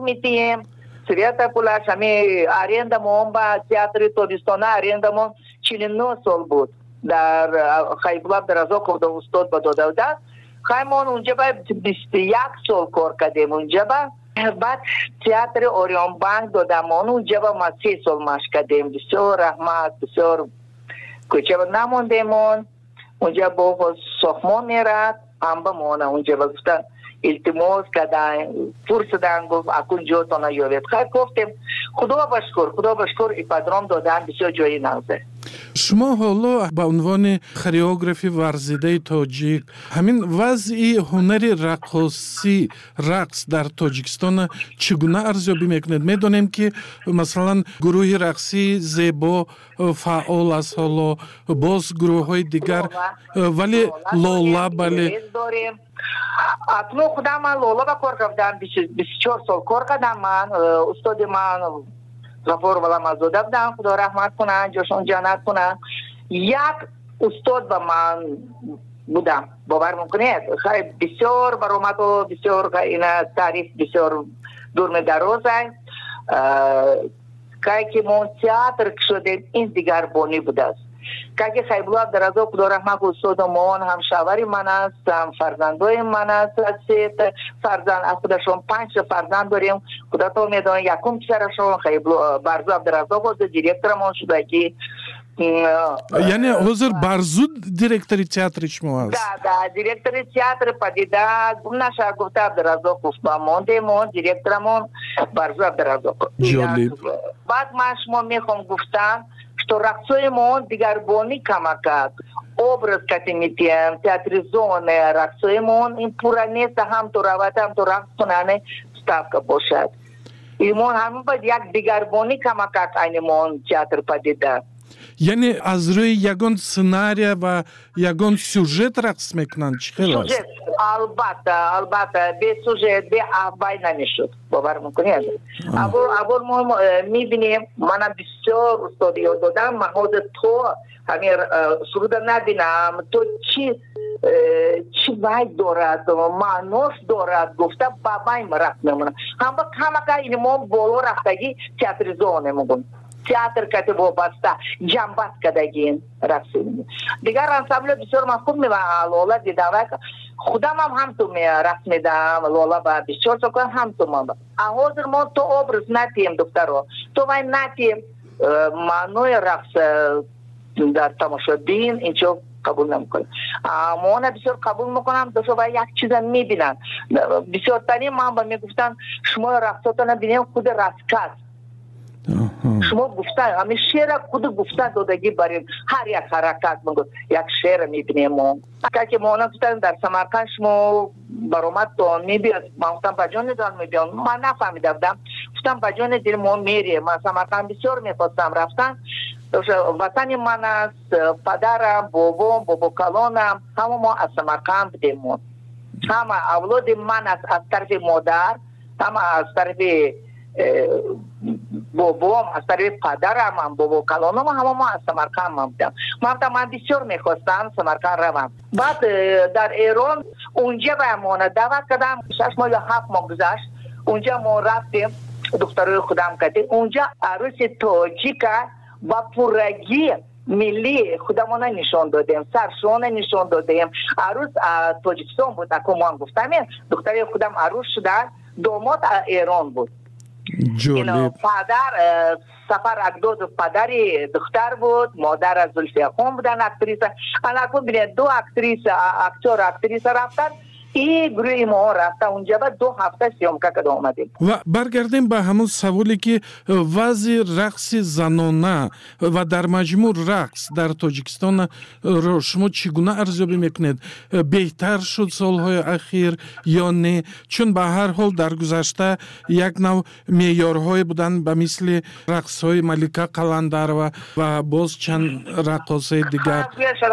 میتیم سویتا پولش همی آریندمون با تئاتر تابستانه آریندمون 49 سال بود در خیبلاب در ازاکوف در استاد با داده بودن خیمون اونجا با 21 سال کار کردیم اونجا با بعد تئاتر اوریون بانک دادمون اونجا با ما 3 سال مشق کردیم بسیار رحمت بسیار کوچه با نموندیمون اونجا با ساختمان میرد هم با مونه اونجا با گفتن التماس کردن فرصدن گفت اکنجا تا نیاوید خیلی گفتیم خدا بشکر ای پدرام دادن بسیار جایی نازه. شما حالا به عنوان خریوگرافی ورزیده تاجیک همین وضعی هنری رقاصی رقص در تاجیکستان چگونه ارزیابی میکنید؟ میدونیم که مثلا گروه رقصی زیبا فعال است حالا باز گروه های دیگر ولی لالا بله اکنون خودم من لالا با کار کردم 24 سال کار کردم من استاد من غفور ولامزاده بودن خدا رحمت کنن جاشون جنت کنن یک استاد با من بودم باور میکنید خیلی بسیار برآمد و بسیار این تعریف بسیار دور دراز است که ما تئاتر که شدیم این دیگر بانی بوده است که خیبلاب در ازا خدا رحمت استاد مان هم شوری من است هم فرزندای من است فرزند خودشون 5 فرزند داریم خدا تو میدونه یکم پسرشون خیبلاب برزاب در ازا بود دیرکتر ما شده که یعنی حضور برزود دیرکتری تئاتر شما است دا دیرکتری تئاتر پدیده نشه گفته در ازا گفت با موندیم دیرکترمون برزاب در ازا جالب بعد من شما میخوام گفتم что раксоемон дигарбони камакад образ кати митием театризоне раксоемон ин пура нест ҳам то равад ҳам то рақс кунане ставка бошад имон ҳамин баъд як дигарбони камакад айнимон театр падида یعنی از روی یگان سناریه و یگان سوژت رقص میکنن چی خیلی است؟ سوژت البته به سوژت به افبای نمیشد باور میکنید اول ما میبینیم من بسیار استادی دادم محمود تو همین سرود نبینم تو چی باید دارد معنوش دارد گفته بابای مرق میمونه همه این ما بالا رفتگی تئاتریزونه میگن تئاتر کتی وابسته جنبت کدگین رقصیم دیگر انسامبل بسیار مفهوم میبا لالا دیدم خودم هم تو رقص میدم لالا با بسیار سکن هم تو ما حاضر ما تو obraz نتیم دکترو تو وای نتیم معنوی رقص در تماشابین اینجا قبول نمیکنم مانا بسیار قبول میکنم دو شما یک چیز میبینن بسیار تانی من با میگفتن شما رقصاتو نبینیم خود رقص شما گفتن همین شعر خود گفتن دادگی بریم هر یک حرکت میگوید یک شعر میبینیم ما که ما گفتن در سمرقند شما برآمد تو میبینید من گفتم بجان دارم میبینم من نفهمیده بودم گفتم بجان دیر ما میریم من سمرقند بسیار میخواستم رفتن وطن من است پدرم بابا کلانم همه ما از سمرقند بودیم همه اولاد من است از طرف مادر همه از طرف بابام از طریق پدرم هم بابا کلانم همه ما از سمرقند بودم من بسیار میخواستم سمرقند روم بعد در ایران اونجا به امانه دعوت کردم 6 ماه یا 7 ماه گذشت اونجا ما رفتیم دخترای خودم کردیم اونجا عروس تاجیک با پورگی ملی خودمون نشون دادیم سرشون نشون دادیم عروس تاجیکستان بود اکو ما هم گفتم دخترای خودم عروس شدن داماد ایران بود جالب پدر سفر اکدود پدری دختر بود مادر از زلفیه خون بودن اکتریسه الان ببینید 2 اکتریسه رفتن این گروه ما رفته اونجا با 2 هفته سیامکه کده آمدیم و برگردیم به همون سوالی که وضع رقص زنانه و در مجموع رقص در تاجیکستان را شما چگونه ارزیابی میکنید؟ بهتر شد سالهای اخیر یا نه؟ چون به هر حال در گذشته یک نوع معیارهای بودن به مثل رقصهای ملکه قلندر و باز چند رقاصه دیگر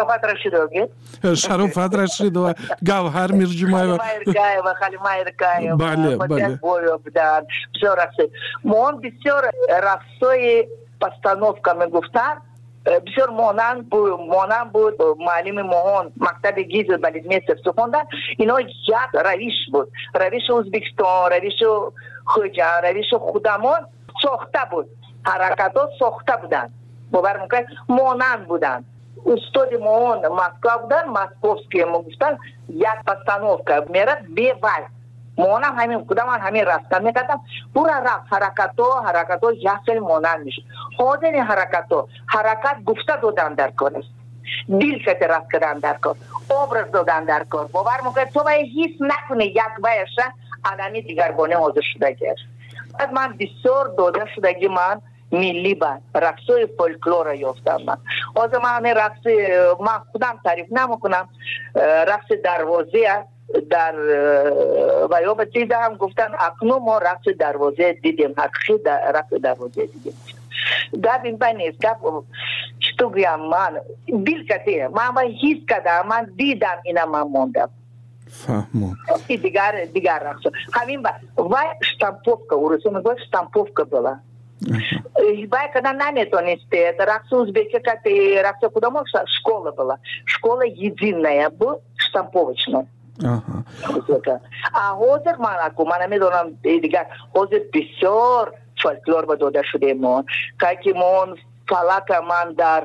شرافت رشید و گوهر میرجمای و خلیمه ارکای بله بویو بودن بسیار رقصه ما بسیار رقصای پستانوفکا میگفتن بسیار مانند بود معلم مهان مکتب گیز بلیدمی سفت خوندن. اینا یک روش بود، روش ازبکستان، روش خوجان، روش خودمان ساخته بود، حرکت ها ساخته بودن، باور میکنید مانند بودن. استاد مهان مسکو بودن، مسکوفسکی ما گفتن یک پستانوفکا میرد به وای مانم همین کدام همین راستا میکردم برا رفت حرکت ها یخل مانند میشه. حاضر این حرکت گفته دادن در کار است، دیل کتی رفت کردن در کار، obraz دادن در کار. باور میکنید تو باید هیچ نکنه یک بایشه آدمی دیگرگانه حاضر شدگی است. بعد من بسیار داده شدگی من ملی با رقصای فولکلور یافتم. من از من رقص من خودم تعریف نمیکنم، رقص دروازه در ویاب دیدم گفتن اکنون ما رقص دروازه دیدیم، حقیقی رقص دروازه دیدیم. گپ این نیست، گپ چطور گویم من دیل کتی من هیچ کدام من دیدم اینا من موندم فهمم. دیگر رقص همین و штамповка урусу میگوید штамповка была. باید کدام نمیتونست رقص узбеки кати رقص кудам школа была, школа единая بود штамповочная. حاضر من میدونم دیگر حاضر بسیار فولکلور با داده شده من که من فلک من در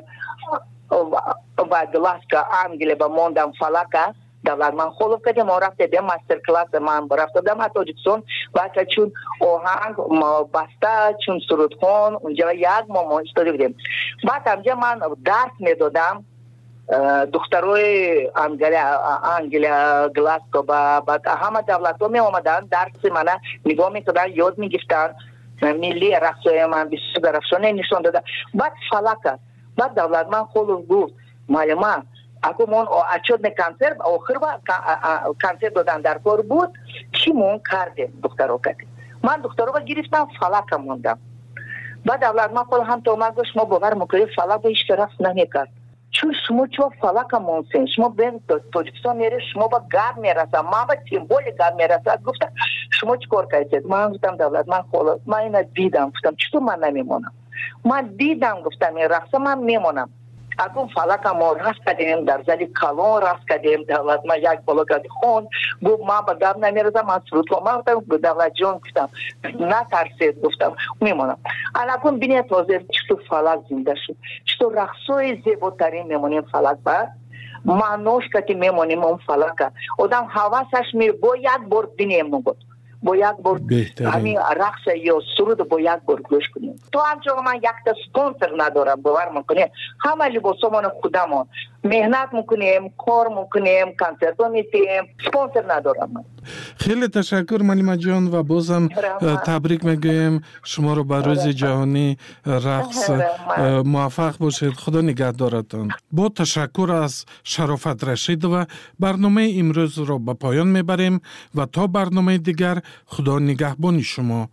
گلاسکا انگلی با موندم فلک دولت من خلوف کردیم و رفتیم ماستر کلاس من رفتم تاجیکستان و چون آهنگ بسته چون سرودخوان اونجا یک ما استادی بودیم. بعد همجا من درس میدادم دخترای انگلیا گلاسکو با همه دولت ها می آمدن درس من نگاه میکردن یاد میگفتن ملی رقصای من بسیار درخشانه نشان دادن. بعد فلک بعد دولت من خلوف گفت معلومه اگه من اچود کنسر آخر با کنسر دادن در کار بود چی من کردیم دخترها کردیم. من دخترها با گرفتم فلک موندم. بعد دولت من خود هم تو مرگوش ما باور میکنیم فلک به هیچ رقص نمیکرد. چون شما چوا فلک موندین شما بین تاجیکستان میره شما با گرد میرسه ما با سیمبول گرد میرسه گفتم شما چی کار کردید؟ من گفتم دولت من خلاص من اینا دیدم. گفتم چطور من نمیمونم؟ من دیدم گفتم این رقص من میمونم. اگه فلک ما رقص کردیم در زلی کلان رقص کردیم دولت ما یک بالا کردی خون گفت ما با گرد نمیرسه من سرود کنم. من گفتم دولت جان گفتم نترسید گفتم میمونم. الان بینید حاضر چطور فلک زنده شد، چطور رقصای زیباترین میمونیم فلک با معنوش که میمونیم اون فلک آدم حواسش می با یک بار بینیم نگود با یک بار همین رقص یا سرود با یک بار گوش کنیم. تو همچنان من یک تا سپانسر ندارم باور میکنیم همه لباسا من خودمون مهنت میکنیم کار میکنیم کنسرت ها میتیم سپانسر ندارم من. خیلی تشکر معلم جان و بازم تبریک میگویم شما رو به روز جهانی رقص موفق باشید. خدا نگهدارتان. با تشکر از شرافت رشید و برنامه امروز را به پایان میبریم و تا برنامه دیگر خدا نگهبان شما.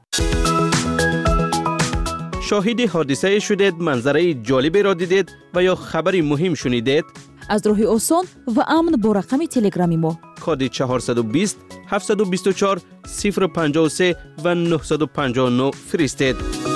شاهد حادثه شدید، منظره جالبی را دیدید و یا خبری مهم شنیدید؟ از راه آسان و امن با رقم تلگرامی ما کد 420 724 053 و 959 فرستید.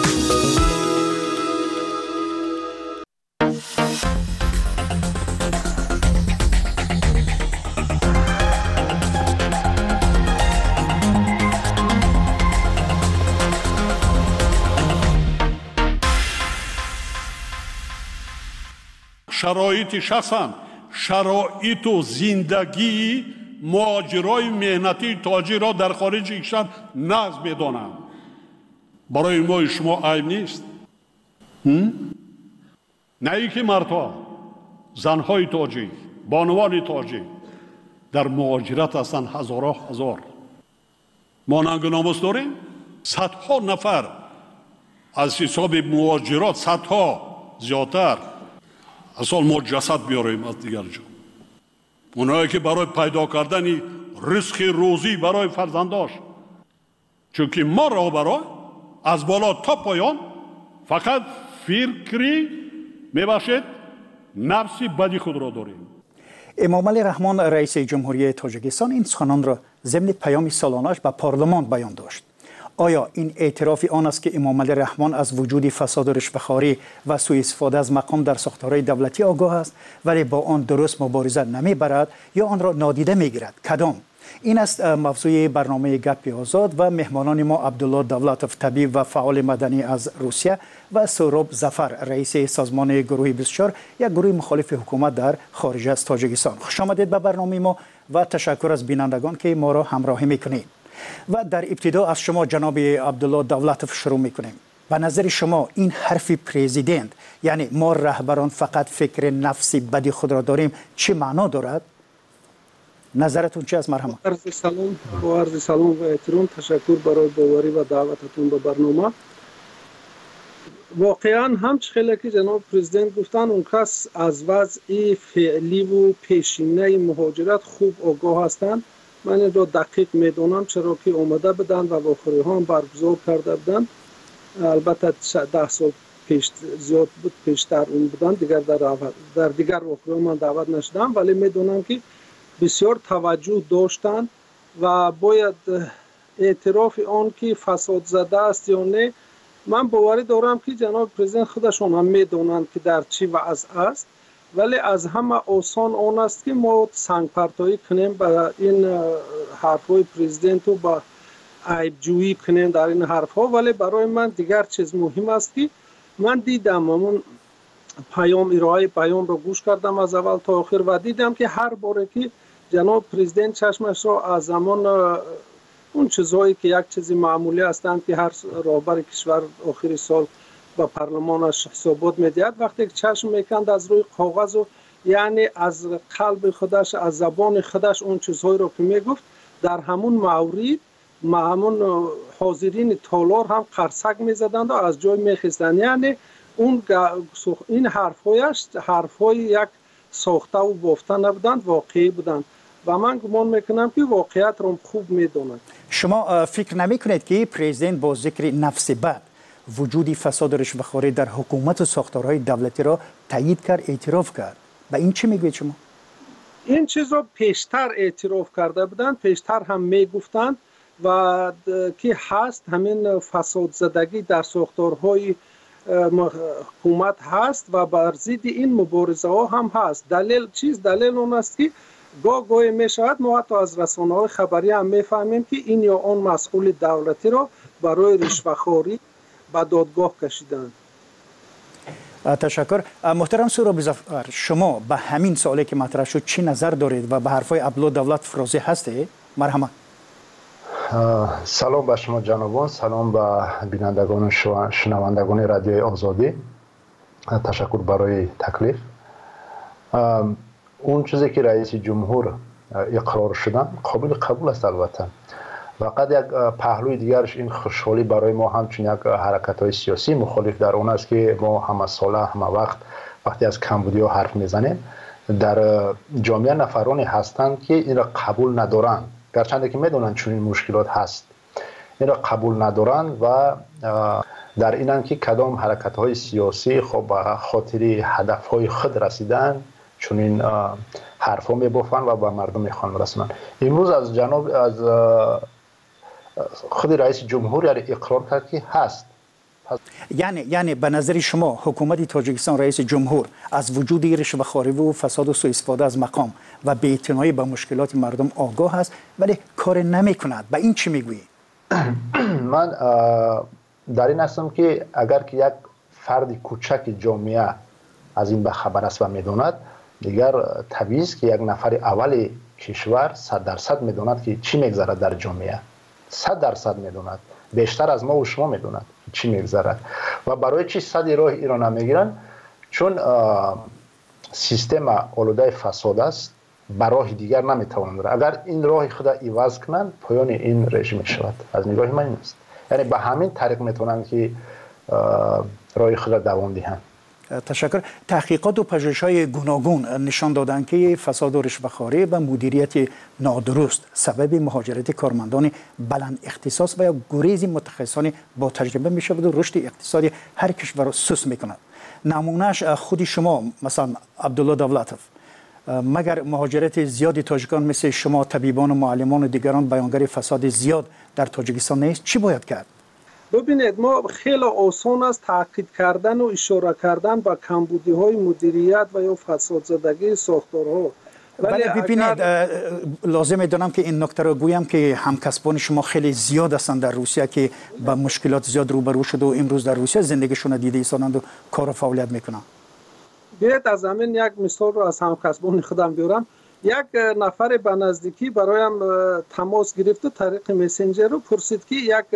شرایط شخصم شرایط و زندگی مهاجرای مهنتی تاجر را در خارج کشور نقض می‌دانم. برای ما شما عیب نیست. نه اینکه مردها زنهای تاجیک بانوان تاجیک در مهاجرت هستند هزار. ما ننگ ناموس داریم. صدها نفر از حساب مهاجرات صدها زیادتر اصلا ما جسد بیاریم از دیگر جا. اونایی که برای پیدا کردن رزق روزی برای فرزنداش، چون که ما رهبران از بالا تا پایان فقط فکری میباشد نفسی بدی خود را داریم. امامعلی رحمان رئیس جمهوری تاجیکستان این سخنان را ضمن پیام سالانه‌اش به پارلمان بیان داشت. آیا این اعتراف آن است که امام علی رحمان از وجود فساد و رشوه‌خواری و سوء استفاده از مقام در ساختارهای دولتی آگاه است ولی با آن درست مبارزه نمیبرد یا آن را نادیده میگیرد؟ کدام؟ این است موضوع برنامه گپ آزاد و مهمانان ما عبدالله دولتوف، طبیب و فعال مدنی از روسیه و سهراب ظفر، رئیس سازمان گروه 24، یک گروه مخالف حکومت در خارج از تاجیکستان. خوش آمدید به برنامه ما و تشکر از بینندگان که ما را همراهی میکنید. و در ابتدا از شما جناب عبدالله دولتوف شروع میکنیم. به نظر شما این حرف پرزیدنت، یعنی ما رهبران فقط فکر نفسی بدی خود را داریم، چه معنا دارد؟ نظرتون چه است؟ مرحبا. عرض سلام و احترام، تشکر برای باوری و دعوتتون به برنامه. واقعا همچه خیلی که جناب پرزیدنت گفتن، اون کس از وضع فعلی و پیشینه مهاجرت خوب آگاه هستند. من این را دقیق میدونم، چرا که اومده بدن و واخوری ها هم برگزار کرده بدن. البته 10 سال پیش زیاد بود، پیشتر اون بودن، دیگر در دیگر واخوری من دعوت نشدم، ولی میدونم که بسیار توجه داشتن و باید اعتراف آن که فساد زده است یا نه. من باوری دارم که جناب پرزیدنت خودشون هم میدونند که در چی وضع است، ولی از همه آسان آن است که ما سنگ پرتایی کنیم به این حرفهای پرزیدنت و با عیب جویی کنیم در این حرفها. ولی برای من دیگر چیز مهم است که من دیدم همون ارائه پیام را گوش کردم از اول تا آخر و دیدم که هر باره که جناب پرزیدنت چشمش را از زمان اون چیزهایی که یک چیزی معمولی هستند که هر رهبر کشور آخر سال با پارلمانش حسابات میدهد، وقتی که چشم میکند از روی کاغذ و یعنی از قلب خودش، از زبان خودش اون چیزهایی را که میگفت، در همون مورد همون حاضرین تالار هم قرصک میزدند و از جای میخیستند. یعنی این حرفهای یک ساخته و بافته نبودند، واقعی بودند و من گمان میکنم که واقعیت را خوب میدونند. شما فکر نمیکنید که پرزیدنت با ذکر نفس بد وجودی فساد و رشوه‌خواری در حکومت و ساختارهای دولتی را تایید کرد، اعتراف کرد؟ به این چی میگوید شما؟ این چیز را پیشتر اعتراف کرده بودند، پیشتر هم میگفتند و که هست همین فساد زدگی در ساختارهای حکومت هست و بر ضد این مبارزه ها هم هست. دلیل اون است که گاهی می شود ما حتی از رسانه‌های خبری هم میفهمیم که این یا آن مسئول دولتی را برای رشوه‌خواری به دادگاه کشیدند. تشکر. محترم سهراب ظفر، شما به همین سوالی که مطرح شد چی نظر دارید و به حرفای عبدالله دولتوف راضی هستید؟ مرحبا. سلام به شما جنابان، سلام به بینندگان و شنوندگان رادیوی آزادی. تشکر برای تکلیف. اون چیزی که رئیس جمهور اقرار شدن قابل قبول است البته. فقط یک پهلوی دیگرش این خوشحالی برای ما همچون یک حرکت‌های سیاسی مخالف در اون است که ما همه ساله همه وقتی از کمبودیا حرف میزنیم، در جامعه نفرانی هستند که این را قبول ندارند، گرچند که میدونن چون این مشکلات هست، این را قبول ندارند و در اینن که کدام حرکت‌های سیاسی خب به خاطر هدف‌های خود رسیدن چون این حرفا میبافن و به مردم میخوان رسونن. امروز از خود رئیس جمهور اقرار کرد که هست. یعنی به نظر شما حکومت تاجیکستان، رئیس جمهور از وجود رشوه‌خواری و فساد و سوء استفاده از مقام و بی‌اعتنایی به مشکلات مردم آگاه است ولی کار نمی‌کند. به این چی میگویی؟ من در این هستم که اگر که یک فرد کوچک جامعه از این خبر است و میداند، دیگر طبیعی است که یک نفر اول کشور 100% میداند که چی میگذرد در جامعه. 100% میداند، بیشتر از ما و شما میداند چی میگذرد و برای چی صد راه ایران نمیگیرن؟ چون سیستم آلوده فساد است، به راه دیگر نمیتوانند. اگر این راه خود عوض کنند پایان این رژیم شود. از نگاه من این است، یعنی به همین طریق میتونند که راه خود دوام دهند. تشکر. تحقیقات و پژوهش‌های گوناگون نشان دادند که فساد و رشوه‌خواری و مدیریت نادرست سبب مهاجرت کارمندان بلند اختصاص و یا گریز متخصصان با تجربه می‌شود و رشد اقتصادی هر کشور را سوس می‌کند. نمونهش خود شما مثلا عبدالله دولتوف، مگر مهاجرت زیادی تاجیکان مثل شما طبیبان و معلمان و دیگران بیانگر فساد زیاد در تاجیکستان نیست؟ چی باید کرد؟ ببینید ما خیلی آسان است تاکید کردن و اشاره کردن به کمبودی های مدیریت و یا فساد زدگی ساختارها. ولی ببینید لازم میدونم که این نکته رو گویم که همکسبان شما خیلی زیاد هستند در روسیه که با مشکلات زیاد روبرو شده و امروز در روسیه زندگیشون دیده ایستادند و کار و فعالیت میکنن. بیاید از همین یک مثال رو از همکسبان خودم بیارم. یک نفر به نزدیکی برایم تماس گرفت و طریق مسنجر رو پرسید که یک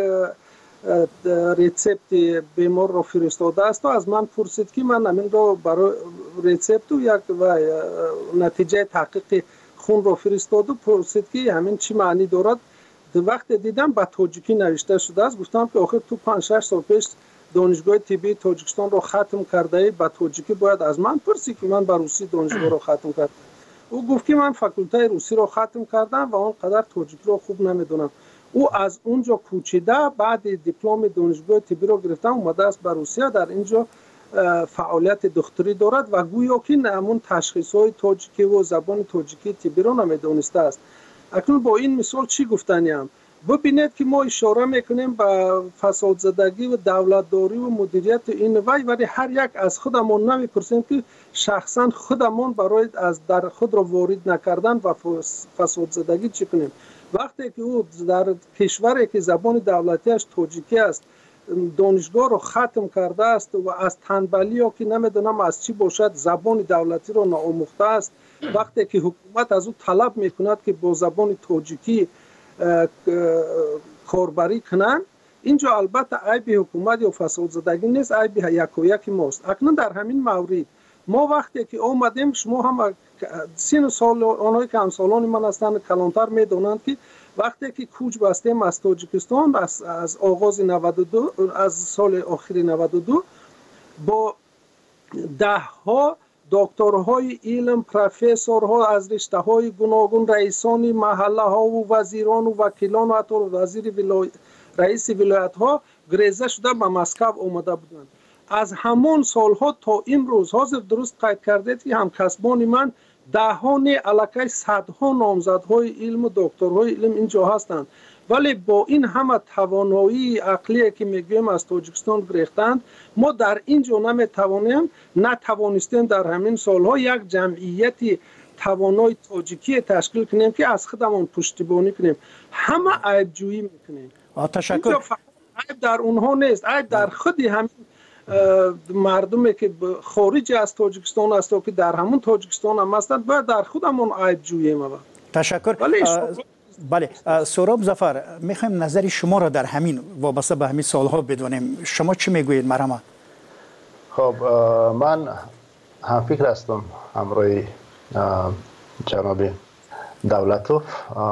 ریسپت بیمار رو فرستاده است و از من پرسید که من همین رو برای ریسپت و یک نتیجه تحقیق خون رو فرستاد و پرسید که همین چی معنی دارد. وقت دیدم به تاجیکی نوشته شده است. گفتم که آخر تو 5-6 سال پیش دانشگاه طبی تاجیکستان رو ختم کرده ای، به تاجیکی باید از من پرسی که من به روسی دانشگاه رو ختم کردم. او گفت که من فاکولته روسی رو ختم کردم و اونقدر تاجیکی رو خوب نمیدونم. او از اونجا کوچیده بعد دیپلم دانشگاه طبی رو گرفتم اومده است به روسیه، در اینجا فعالیت دکتری دارد و گویا که همون تشخیص‌های تاجیکی و زبان تاجیکی طبی رو نمیدونسته است. اکنون با این مثال چی گفتنیم؟ ببینید که ما اشاره میکنیم به فساد زدگی و دولتداری و مدیریت این ولی هر یک از خودمون نمیپرسیم که شخصا خودمون برای از در خود را وارد نکردن و فساد زدگی چی کنیم. وقتی که او در کشوری که زبان دولتیش تاجیکی است دانشگاه رو ختم کرده است و از تنبلی ها که نمیدونم از چی باشد زبان دولتی رو ناآموخته است، وقتی که حکومت از او طلب میکند که با زبان تاجیکی کاربری کنند، اینجا البته عیب حکومت یا فساد زدگی نیست، عیب یکایک ماست. اکنون در همین مورد ما وقتی که آمدیم، شما هم سن سال آنهایی که همسالان من هستند کلانتر میدونند که وقتی که کوچ بستیم از تاجیکستان از آغاز 92 از سال آخر 92 با ده ها دکترهای علم، پروفسورها از رشته های گوناگون، رئیسان محله ها و وزیران و وکیلان و حتی رئیس ولایت ها گریزه شده به مسکو آمده بودند. از همون سالها تا امروز حاضر درست قید کردید که همکسبان من دهان علاقه صدها نامزدهای علم و دکترهای علم اینجا هستند، ولی با این همه توانایی عقلی که میگویم از تاجیکستان گرفتند، ما در اینجا نتوانستیم در همین سالها یک جمعیتی توانای تاجیکی تشکیل کنیم که از خودمون پشتیبانی کنیم. همه عیب جویی میکنیم. تشکر. عیب در اونها نیست، عیب در خودی همین مردمی که خارج از تاجیکستان است و که در همون تاجیکستان هم هستند باید در خودمون عیب جوییم. تشکر. بله سهراب ظفر، میخوایم نظر شما را در همین وابسته به همین سالها بدونیم. شما چی میگویید مرحمت؟ خب من هم فکر هستم همراه جناب دولتوف.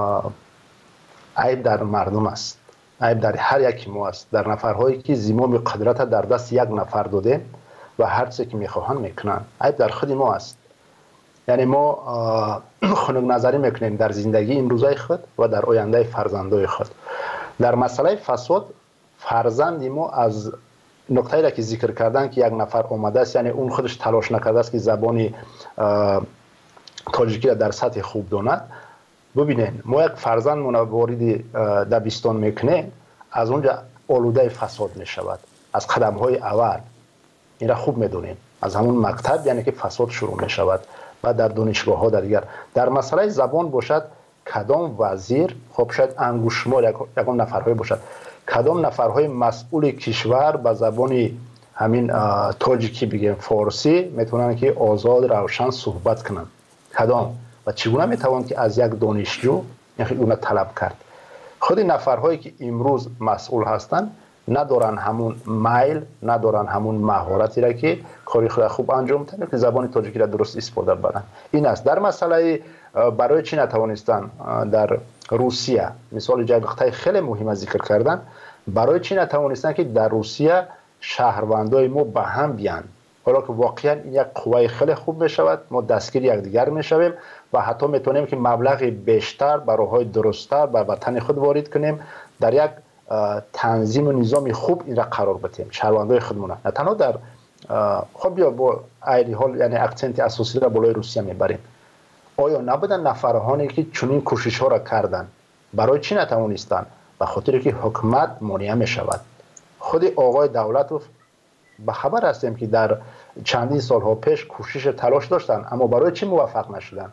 عیب در مردم است، عیب در هر یکی ما است، در نفرهایی که زمام قدرت در دست یک نفر داده و هر چه که میخواهند میکنند. عیب در خود ما است. یعنی ما خنک نظری میکنیم در زندگی امروزای خود و در آینده فرزندای خود. در مسئله فساد فرزند ما از نقطه‌ای را که ذکر کردن که یک نفر آمده است، یعنی اون خودش تلاش نکرده است که زبان تاجیکی را در سطح خوب داند. ببینید ما یک فرزند وارد دبستان میکنه، از اونجا آلوده فساد میشود از قدم های اول. این را خوب میدونیم از همون مکتب، یعنی که فساد شروع میشود. و در دانشگاه ها در مسئله زبان باشد، کدام وزیر، خب شاید انگشتشمار یکم نفرهای باشد، کدام نفرهای مسئول کشور به زبان همین تاجیکی بگیم فارسی میتونن که آزاد روشن صحبت کنند؟ کدام و چگونه میتوان که از یک دانشجو اون طلب کرد؟ خود نفرهایی که امروز مسئول هستند ندارن همون میل، ندارن همون مهارتی را که کاری خود خوب انجام بدن که زبان تاجیکی را درست استفاده برن. این است. در مسئله برای چی نتوانستن در روسیه، مثال جای نقطه خیلی مهم ذکر کردن، برای چی نتوانستن که در روسیه شهروندای ما به هم بیان؟ حالا که واقعا این یک قوه خیلی خوب میشود، ما دستگیر یکدیگر میشویم و حتی میتونیم که مبلغ بیشتر برای درستتر به وطن خود وارد کنیم، در یک تنظیم و نظام خوب این را قرار بدیم شهروندای خودمون. نه تنها در خب بیا با ایلی حال، یعنی اکسنت اساسی را بالای روسیه میبریم. آیا نبودن نفرهایی که چنین کوشش ها را کردند؟ برای چی نتوانستند؟ به خاطر که حکومت مانع می شود. خود آقای دولتوف به خبر هستیم که در چندین سالها پیش کوشش تلاش داشتند، اما برای چی موفق نشدند؟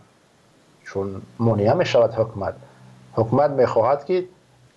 چون مانع می شود حکومت می خواهد که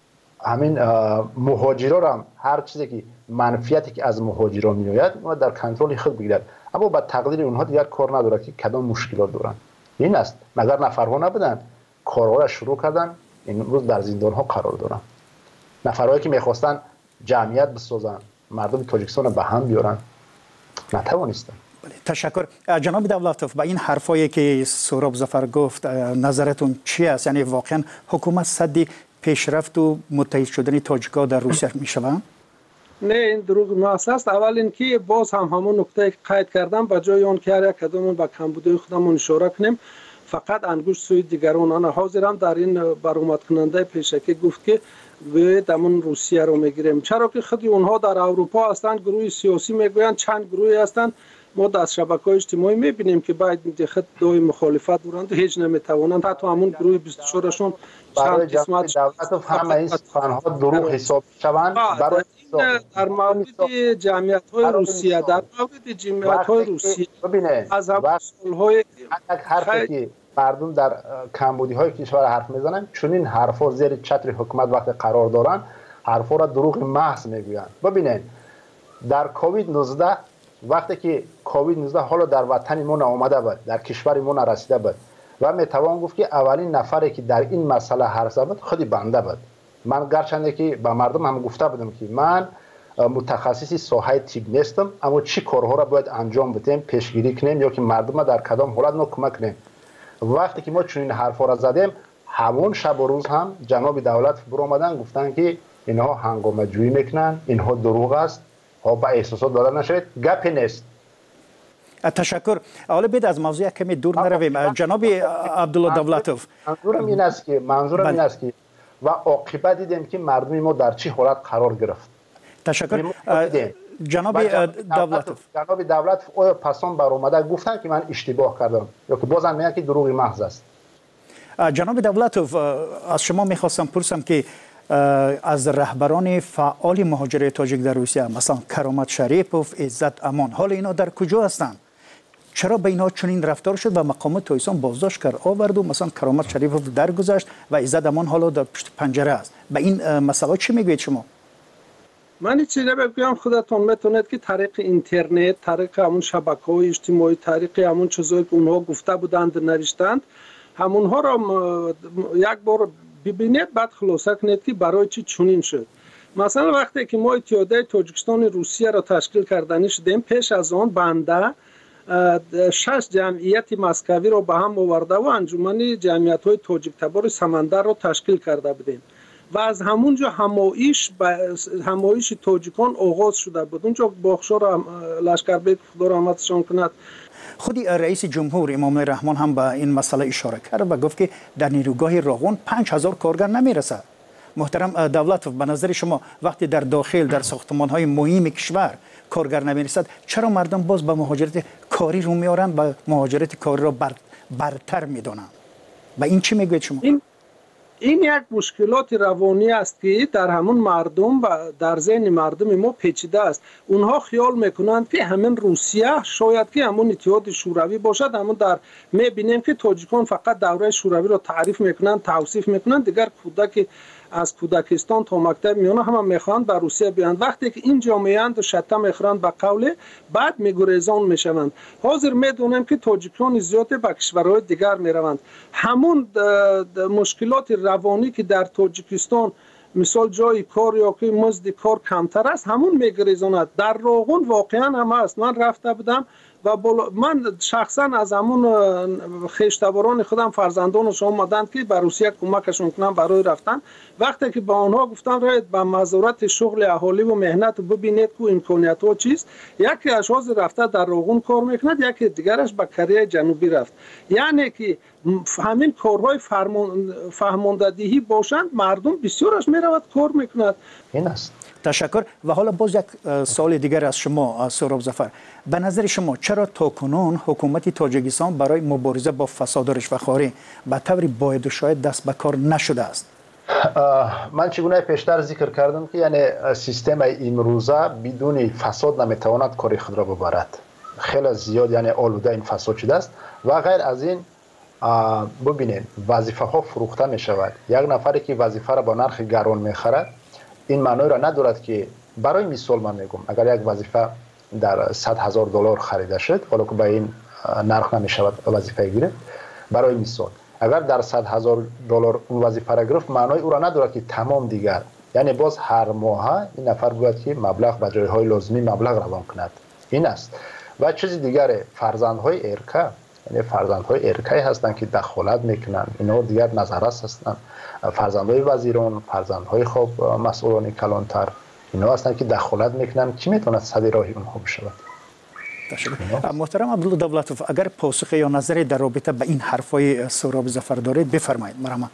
همین مهاجران را هر چیزی که منفیتی که از مهاجران می آید و در کنترل خود بگیرد، اما با تقدیر اونها دیگر کار ندارد که کدام مشکلات دارند. این است، مگر نفرها نبودند کارها را شروع کردند، این روز در زندان ها قرار دارند. نفرهایی که میخواستند جمعیت بسازند، مردم تاجیکستان به هم بیارن، نتوانستند. تشکر. جناب دولتوف، به این حرفایی که سهراب ظفر گفت نظرتون چی است؟ یعنی واقعا حکومت صد پیشرفت و متحد شدن تاجیک‌ها در روسیه میشوند؟ نه، این دروغ محض است. اول اینکه باز هم همون نکته که قید کردم، به جای آن که هر یک کدومون به کمبودی خودمون اشاره کنیم، فقط انگشت سوی دیگران. آن حاضرم در این برآمد کننده پیشکی گفت که باید همون روسیه رو میگیریم، چرا که خود اونها در اروپا هستند، گروه سیاسی میگویند، چند گروهی هستند. ما در شبکه‌های اجتماعی میبینیم که باید خود دوی مخالفت دارند، هیچ نمیتوانند. حتی همون گروه 24 شون برای جمعیت دولت همه این سخن‌ها دروغ حساب شوند. برای در مورد جمعیت‌های روسیه، در مورد جمعیت‌های روسیه از سال‌های حرفی که مردم در کمبودی‌های کشور حرف میزنن، چون این حرفا زیر چتر حکومت وقت قرار دارن، حرفا را دروغ محض میگویند. ببینید در کووید 19 وقتی که کووید 19 حالا در وطن ما آمده بود، در کشور ما نرسیده بود و میتوان گفت که اولین نفری که در این مسئله حرف زد خود بنده بود. من گرچنده که به مردم هم گفته بودم که من متخصصی ساحه طب نیستم، اما چی کارها را باید انجام بدیم، پیشگیری کنیم یا که مردم در کدام حالت ما کمک کنیم. وقتی که ما چون این حرفا را زدیم، همون شب و روز هم جناب دولت برو آمدن گفتن که اینها هنگامه جویی میکنن، اینها دروغ است، ها با احساسات داده نشد، گپی نیست. تشکر. حالا بید از موضوع کمی دور نرویم. جناب عبدالله دولتوف، منظورم این است که و عاقبت دیدیم که مردم ما در چه حالت قرار گرفت. تشکر. جناب دولت آیا پسان بر اومده گفتن که من اشتباه کردم یا که بازم میگن که دروغ محض است؟ جناب دولتوف، از شما میخواستم پرسم که از رهبران فعال مهاجر تاجیک در روسیه مثلا کرامت شریپوف، عزت امان، حال اینا در کجا هستند؟ چرا به اینا چنین رفتار شد و مقام تایسان بازداشت کرد آورد و مثلا کرامت شریپوف درگذشت و عزت امان حالا در پشت پنجره است؟ به این مسئله چی میگوید شما؟ من چیزی بگم، خودتون میتونید که طریق اینترنت، طریق همون شبکه‌های اجتماعی، طریق همون چیزایی که اونها گفته بودند نوشتند، همونها را یک بار ببینید، بعد خلاصه کنید که برای چی چنین شد. مثلا وقتی که ما اتحادیه تاجیکستان روسیه را تشکیل کردنی شدیم، پیش از آن بنده 6 جمعیت مسکوی را به هم آورده و انجمن جمعیت‌های تاجیک تبار سمندر را تشکیل کرده بودیم و از همونجا همایش تاجیکان آغاز شده بود. اونجا باخشار لشکربک خدا رحمتشان کند، خودی رئیس جمهور امام رحمان هم به این مسئله اشاره کرد و گفت که در نیروگاه راغون 5000 کارگر نمیرسد. محترم دولتوف، به نظر شما وقتی در داخل در ساختمان‌های مهم کشور کارگر نمیرسد، چرا مردم باز به مهاجرت کاری رو میارن و مهاجرت کاری را برتر میدونن؟ به این چی میگوید شما؟ این یک مشکلات روانی است که در همون مردم و در ذهن مردم ما پیچیده است. اونها خیال میکنند که همین روسیه شاید که همون اتحاد شوروی باشد. همون در میبینیم که تاجیکان فقط دوره شوروی را تعریف میکنند، توصیف میکنند، دیگر کودک از کودکستان تا مکتب میانه هم میخواند به روسیه بیاند. وقتی که این جامعه اند شتم میخورند به قول، بعد میگریزان میشوند. حاضر میدونیم که تاجیکان زیاد به کشورهای دیگر میروند. همون مشکلات روانی که در تاجیکستان مثال جای کار یا که مزد کار کمتر است، همون میگریزاند. در راغون واقعا هم است. من رفته بودم و من شخصا از همون خیشتباران خودم فرزندانشون آمدند که به روسیه کمکشون کنم برای رفتن. وقتی که به آنها گفتم راید به مزارت شغل اهالی و مهنت ببینید که امکانیت ها چیست، یکی اشخاص رفته در راغون کار میکند، یکی دیگرش به کره جنوبی رفت. یعنی که همین کارهای فهماندهی باشند، مردم بسیارش میرود کار میکند. این است. تشکر. و حالا باز یک سوال دیگر از شما سهراب ظفر، به نظر شما چرا تاکنون حکومت تاجیکستان برای مبارزه با فساد و رشوه‌خواری به طور باید و شاید دست به کار نشده است؟ من چگونه پیشتر ذکر کردم که یعنی سیستم امروزه بدون فساد نمیتواند کار خود را ببرد. خیلی زیاد یعنی آلوده این فساد شده است و غیر از این ببینید وظیفه ها فروخته می شود. یک نفری که وظیفه را با نرخ گران می خرد این معنی را ندارد که برای مثال من میگم اگر یک وظیفه در $100,000 خریده شد، حالا که به این نرخ نمی شود وظیفه گیره، برای مثال اگر در $100,000 اون وظیفه را گرفت معنی او را ندارد که تمام دیگر، یعنی باز هر ماه این نفر باید که مبلغ به جای های لازمی مبلغ روان کند. این است. و چیز دیگر فرزندهای ارکه، یعنی فرزندهای ارکه هستند که دخالت میکنند، اینا دیگر نظررس هستند. فرزندهای وزیران، فرزندهای خب مسئولان کلانتر، اینا هستند که دخالت میکنند. کی میتواند سد راهی اونها بشود؟ محترم عبدالله دولتوف، اگر پاسخ یا نظری در رابطه به این حرفای سهراب ظفر دارید بفرمایید. مرحبا.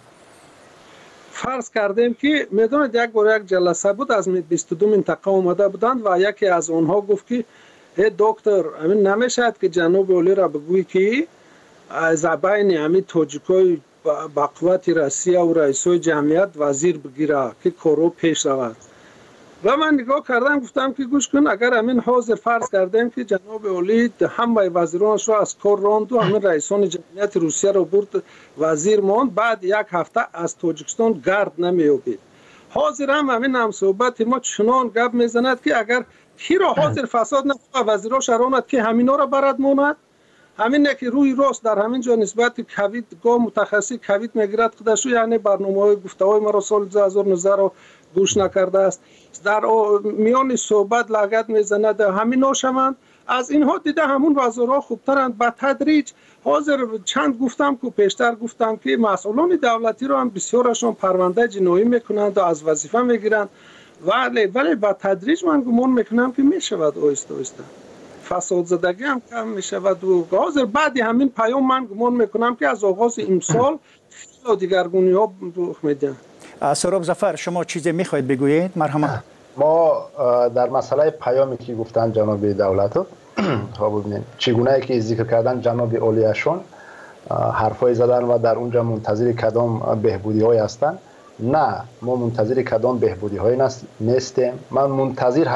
فرض کردیم که میدونید یک بار یک جلسه بود از 22 منطقه اومده بودند و یکی از اونها گفت که دکتر همین نمیشد که جناب اولی را بگویی که از بین همین تاجیکای با قوت روسیه و رئیسای جمعیت وزیر بگیره که کارو پیش رود. و من نگاه کردم گفتم که گوش کن، اگر همین حاضر فرض کردیم که جناب اولی همه وزیرانش را از کار راند و همین رئیسان جمعیت روسیه را برد وزیر ماند، بعد یک هفته از تاجیکستان گرد نمیابید. حاضر هم همین صحبت ما چنان گپ میزند که اگر کی را حاضر فساد نکنه وزیراش راند که همینا را برد ماند، همین که روی راست در همین جا نسبت کوید گاه متخصص کوید میگیرد خودش، یعنی برنامه‌های گفته‌های ما را سال 2019 را گوش نکرده است، در میان صحبت لگد میزند همینا شوند. از اینها دیده همون وزرا خوبترند. به تدریج حاضر چند گفتم که پیشتر گفتم که مسئولان دولتی رو هم بسیارشون پرونده جنایی میکنند و از وظیفه میگیرند، ولی به تدریج من گمان میکنم که میشود آهسته آهسته فساد زدگی هم کم میشود و حاضر بعدی همین پیام من گمان میکنم که از آغاز امسال خیلی دیگرگونی ها رخ میدن. سهراب ظفر شما چیزی میخواید بگویید؟ مرحبا. ما در مسئله پیامی که گفتن جناب دولتو ببینید چگونه که ذکر کردن جناب اولیشون حرفای زدن و در اونجا منتظر کدام بهبودی های هستن. نه، ما منتظر کدام بهبودی های نیستیم. من منتظر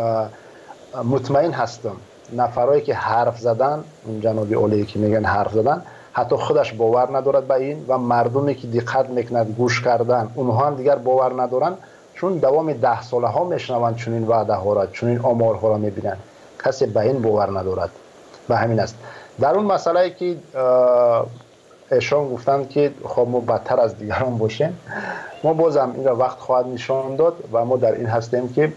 مطمئن هستم نفرایی که حرف زدن، جناب اولی که میگن حرف زدن، حتی خودش باور ندارد به این و مردمی که دقت میکند گوش کردن اونها هم دیگر باور ندارن، چون دوام 10 ساله ها میشنوند چنین وعده ها را، چنین آمار ها را میبینند، کسی به این باور ندارد. به همین است در اون مسئله که ایشان گفتند که خب ما بدتر از دیگران باشیم، ما بازم این را وقت خواهد نشان داد و ما در این هستیم که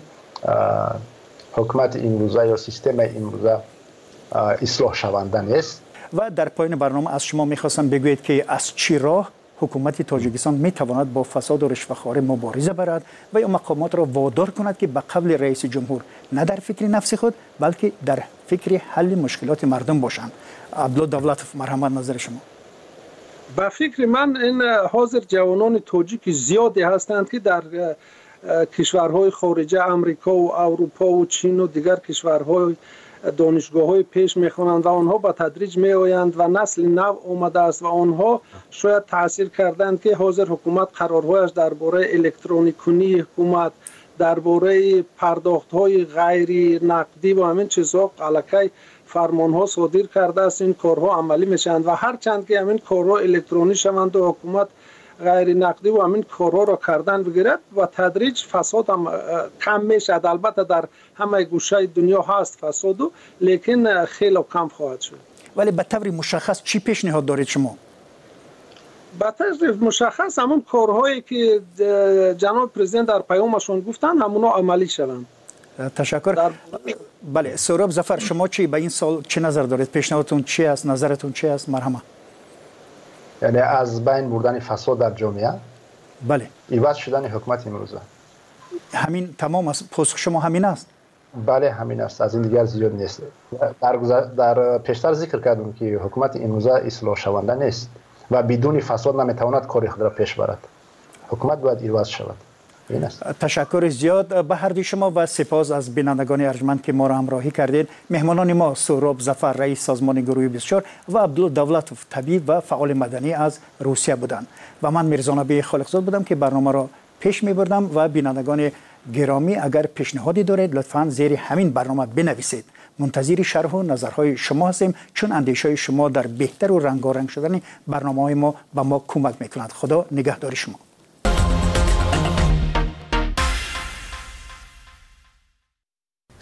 حکومت امروزه یا سیستم امروزه اصلاح شونده نیست. و در پایان برنامه از شما میخواستم بگویید که از چی راه حکومت تاجیکستان میتواند با فساد و رشوه‌خواری مبارزه برد و یا مقامات را وادار کند که به قول رئیس جمهور نه در فکر نفس خود بلکه در فکر حل مشکلات مردم باشند. عبدالله دولتوف، مرحمت نظر شما. به فکر من این حاضر جوانان تاجیک زیادی هستند که در کشورهای خارجه امریکا و اروپا و چین و دیگر کشورهای دانشگاه‌های پیش می‌خوانند و آنها با تدریج می‌آیند و نسل نو آمده است و آنها شاید تاثیر کردند که حاضر حکومت قرارهایش درباره الکترونیکی حکومت، درباره پرداخت‌های غیر نقدی و همین چیزها الکی فرمان‌ها صادر کرده است. این کارها عملی میشند و هر چند که همین کارها الکترونی شوند و حکومت غیر نقدی و همین کارها را کردن بگیرد و تدریج فساد هم کم میشد. البته در همه گوشه دنیا هست فساد، لیکن خیلی کم خواهد شد. ولی به طور مشخص چی پیشنهاد دارید شما؟ به طور مشخص همون کارهایی که جناب پرزیدنت در پیامشون گفتن همونا عملی شوند. تشکر. بله سهراب ظفر، شما چی به این سال چه نظر دارید؟ پیشنهادتون چی است؟ نظرتون چی است؟ مرحبا. یعنی از بین بردن فساد در جامعه؟ بله. عوض شدن حکومت امروزه. همین تمام است. پاسخ شما همین است؟ بله همین است، از این دیگر زیاد نیست. در پیشتر ذکر کردم که حکومت امروزه اصلاح شونده نیست و بدون فساد نمیتواند کار خود را پیش برد. حکومت باید عوض شود. این است. تشکر زیاد به هر دوی شما و سپاس از بینندگان ارجمند که ما را همراهی کردید. مهمانان ما سهراب ظفر رئیس سازمان گروه 24 و عبدالدولت طبیب و فعال مدنی از روسیه بودند و من میرزا نبی خالقزاد بودم که برنامه را پیش میبردم. و بینندگان گرامی اگر پیشنهادی دارید لطفاً زیر همین برنامه بنویسید. منتظر شرح و نظرهای شما هستیم، چون اندیشه شما در بهتر و رنگارنگ شدن برنامه‌های ما به ما کمک میکنند. خدا نگهدار شما.